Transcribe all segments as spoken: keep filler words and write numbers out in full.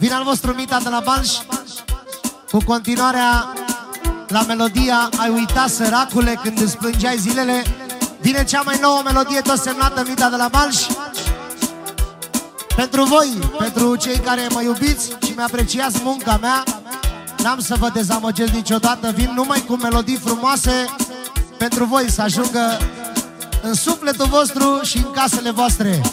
Vine al vostru Mita de la Balș cu continuarea la melodia Ai uitat, săracule, când îți plângeai zilele. Vine cea mai nouă melodie, tot semnată Mita de la Balș. Pentru voi, pentru cei care mă iubiți și mi-apreciați munca mea, n-am să vă dezamăgesc niciodată. Vin numai cu melodii frumoase pentru voi, să ajungă în sufletul vostru și în casele voastre.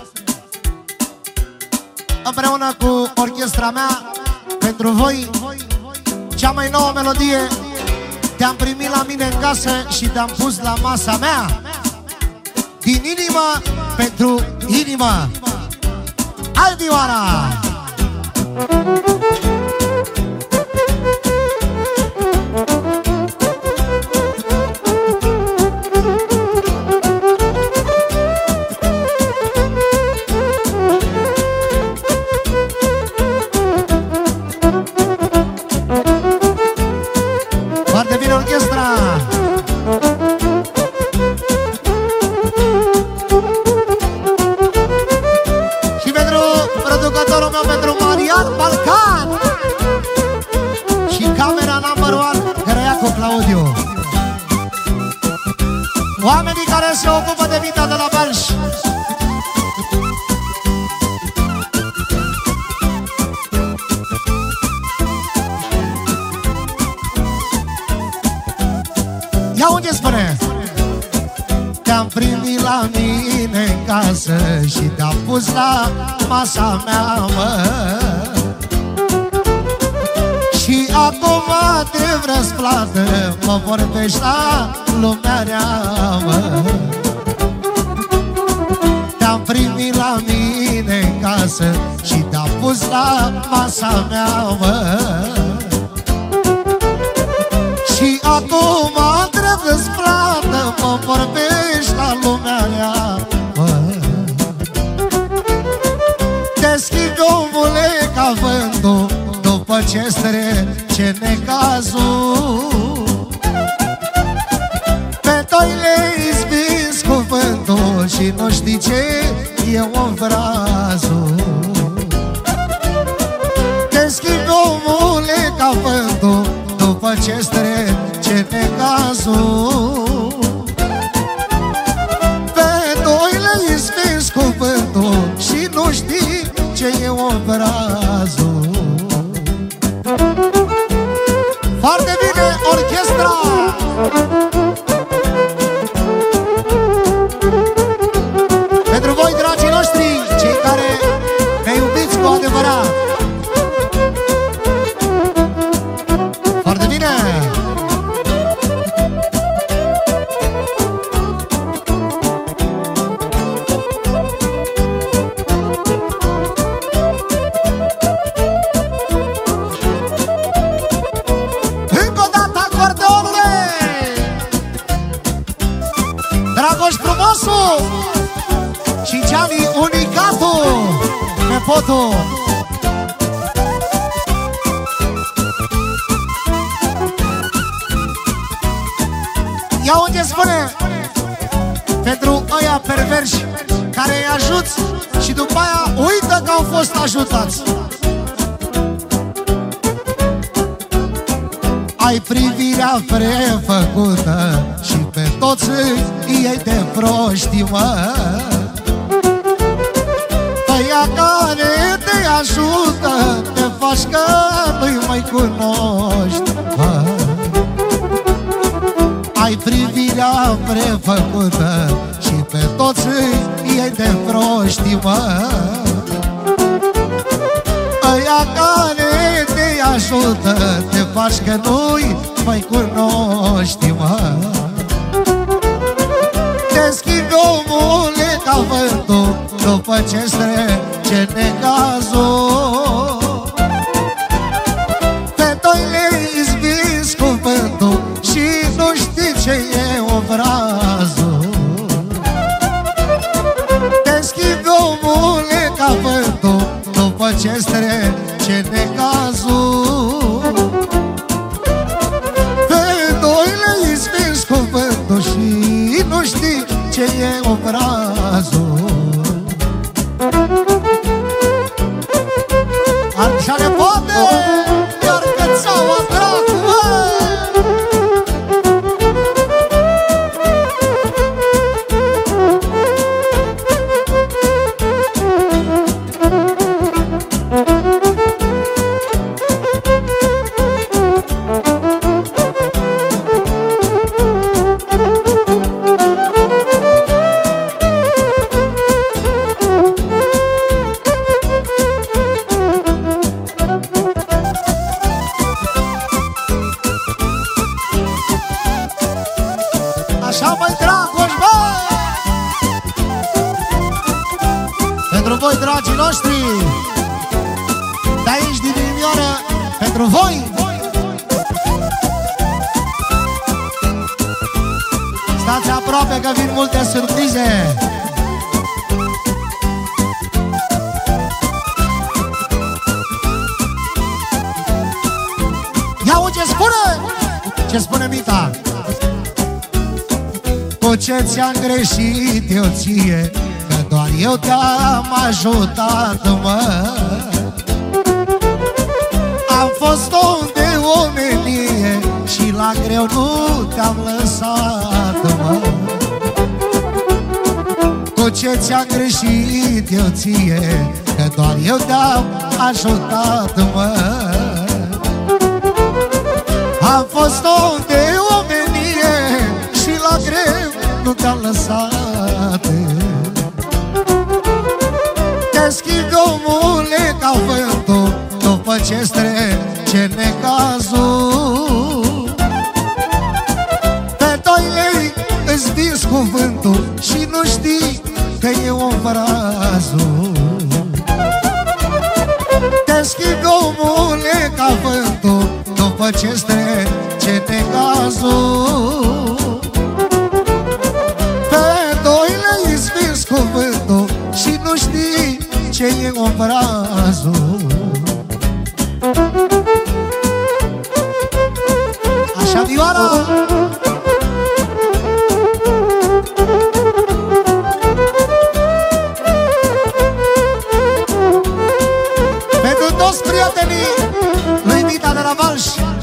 Împreună cu orchestra mea, pentru voi, cea mai nouă melodie, Te-am primit la mine în casă și te-am pus la masa mea. Din inimă pentru inimă. Aldioara! Foarte bine orchestra! Și pentru producătorul meu, pentru Marian Balcan. Și camera number one, Găreacu Claudiu. Oamenii care se ocupă de Mita de la Balș. Ia unde spune? Te-am primit la mine în casă și te-am pus la masa mea, mă. Și acum te răsplată, mă vorbești la lumea rea, mă. Te-am primit la mine în casă și te-am pus la masa mea, mă. Și acum trebuie-ți plată, mă vorbești la lumea rea, mă. Te schimbi, omule, ca vântul, după ce trece necazul. Pe toi le-ai spins cuvântul și nu știi ce e obrazul. Te schimbi, omule, ca vântul, după ce trece necazul. Pe doi le-ai spins cuvântul și nu știi ce e obrazul. Foarte bine, orchestra! Pentru voi, dragii noștri, cei care ne iubiți cu adevărat. Foarte bine! Încă o dată, acordeonule! Dragoș frumosul și Gianni unicatul, nepotul. Ia unde spune? Pentru ăia perverși care îi ajuți și după aia uită că au fost ajutați. Ai privirea prefăcută și pe toți ei de proști, mă. Ăia care te ajută, te faci că nu-i mai cunoști, mă. Ai privirea prefăcută și pe toți ei de proști, mă. Ăia care te ajută, te faci că nu-i mai cunoști, mă. Te schimbi, omule, ca vântul, după ce trece necazul. Pe doi le-ai izbis cuvântul și nu știi ce e obrazul. Te schimbi, omule, ca vântul, după ce trece necazul. Pe doi le-ai izbis cuvântul și nu știi ce e obrazul. Așa ne poate, iar cățaua dracu, așa mai dragoși, bă! Pentru voi, dragii noștri, de aici, din inimioară, pentru voi. Stați aproape că vin multe surprize. Ia-o ce spune! Ce spune Mita? Cu ce ți-am greșit eu ție, că doar eu te-am ajutat, mă. Am fost om de omenie și la greu nu te-am lăsat, mă. Cu ce ți-am greșit eu ție, că doar eu te-am ajutat, mă. Am fost om de omenie și la greu nu te-am lăsat. Te schimbi, omule, ca vântul după ce strece necazul. Pe doi lei îți vinzi cuvântul și nu știi că e obrazul. Te schimbi, omule, ca vântul după ce strece necazul. Cuvântul și nu știi ce e obrazul. Așa, Vioara! Pentru toți prietenii lui Vita de la Valș,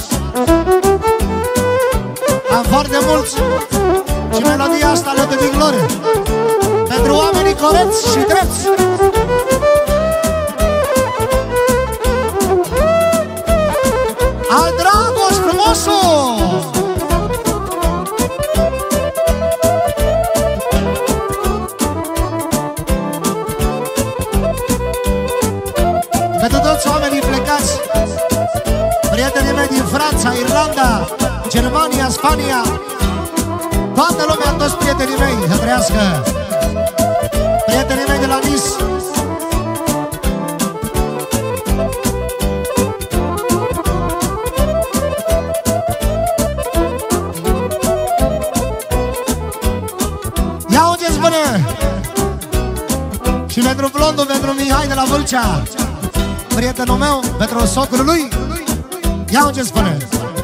am foarte mulți și melodia asta le dă din glorie. Pentru oamenii corecți și drepți. Al Dragoș frumosul! Pentru toți oamenii plecați, prietenii mei din Franța, Irlanda, Germania, Spania, toată lumea, toți prietenii mei, să trăiască! Prietenii mei de la Nice. Ia-o ce spune! Și pentru blondul, pentru Mihai de la Vâlcea, prietenul meu, pentru socrul lui, ia-o ce spune!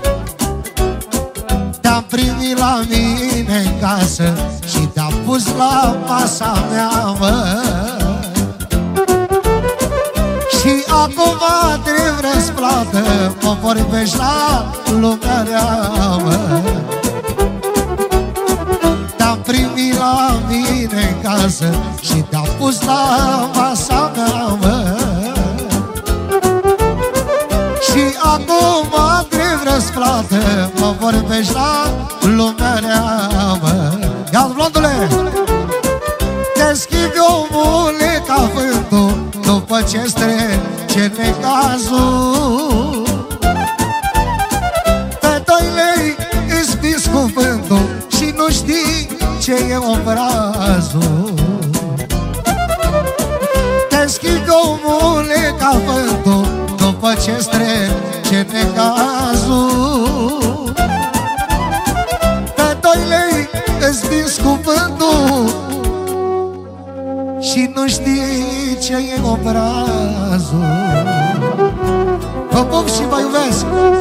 Te-am primit la mine în casă și te-am pus la masa mea, mă. Și acum trebuie răsplată, mă vorbești la lumea rea, mă. Te-am primit la mine în casă și te-am pus la masa mea, mă. Și acum trebuie răsplată, mă vorbești la lumea rea, mă. Ia-ți, blondule! Te schimbi, omule, ca vântul după ce strece necazul. Pe doi lei îți vinzi cuvântul și nu știi ce e obrazul. Te schimbi, omule, ca vântul după ce strece necazul. Pe doi lei îți vinzi cuvântul și nu știi ce e obrazul. Vă pup și vă iubesc!